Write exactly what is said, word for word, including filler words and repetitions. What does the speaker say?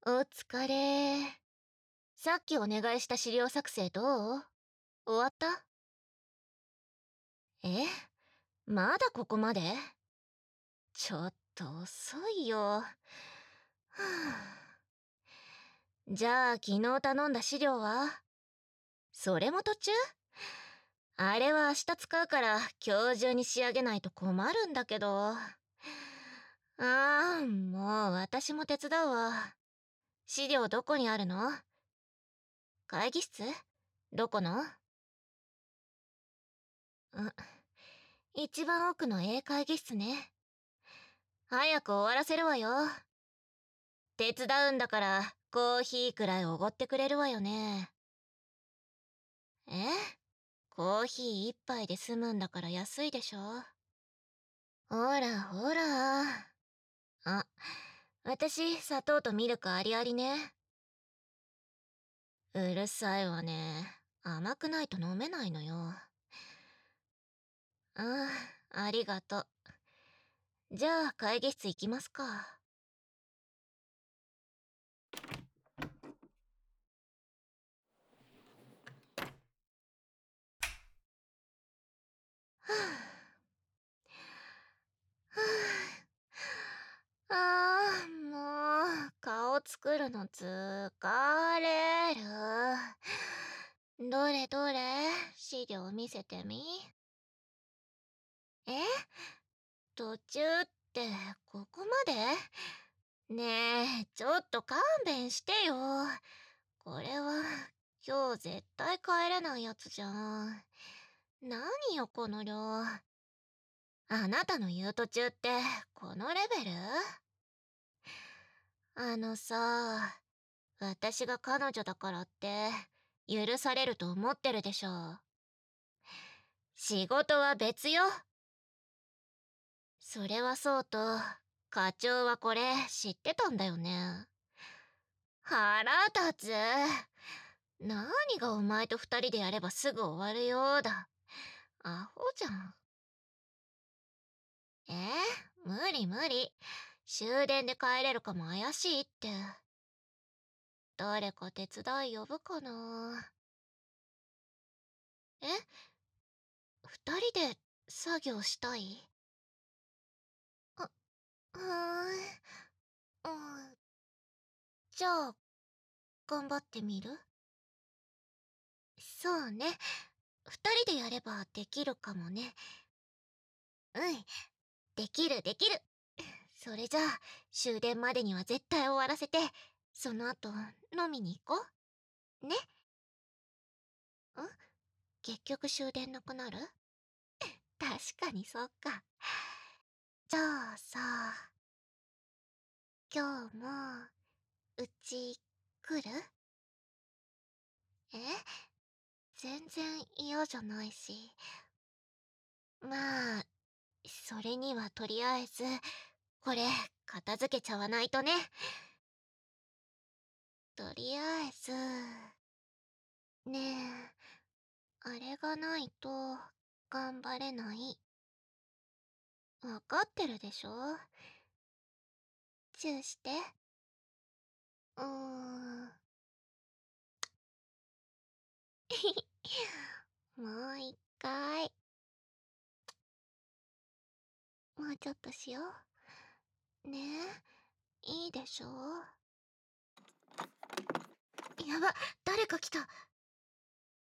お疲れ。さっきお願いした資料作成どう？終わった？え？まだここまで？ちょっと遅いよ。はあ、じゃあ昨日頼んだ資料は？それも途中？あれは明日使うから今日中に仕上げないと困るんだけど。ああ、もう私も手伝うわ。資料どこにあるの？会議室？どこの？ん、一番奥の A 会議室ね。早く終わらせるわよ。手伝うんだからコーヒーくらいおごってくれるわよね。え？コーヒー一杯で済むんだから安いでしょ。ほらほら。あ、私砂糖とミルクありありね。うるさいわね。甘くないと飲めないのよ。ああ、ありがとう。じゃあ会議室行きますか。はあ、はあ、もう顔作るの疲れる。どれどれ、資料見せてみ。え？途中ってここまで？ねえ、ちょっと勘弁してよ。これは今日絶対帰れないやつじゃん。何よこの量。あなたの言う途中ってこのレベル？あのさ、私が彼女だからって許されると思ってるでしょ。仕事は別よ。それはそうと、課長はこれ知ってたんだよね。腹立つ。何がお前と二人でやればすぐ終わるようだ。アホじゃん。えー、無理無理。終電で帰れるかも怪しいって。誰か手伝い呼ぶかな。え？二人で作業したい？あ、うーん。うん。じゃあ、頑張ってみる？そうね。二人でやればできるかもね。うん。できるできる。それじゃあ、終電までには絶対終わらせて、その後、飲みに行こう。ね？ん？結局終電なくなる？確かにそっか。じゃあさ、今日も、うち、来る？え？全然嫌じゃないし。まあ、それにはとりあえず、これ、片付けちゃわないとね。とりあえず、ねえ、あれがないと、頑張れない。わかってるでしょ？チューして。うーん。もう一回。もうちょっとしよう。ねえ、いいでしょ？やば、誰か来た。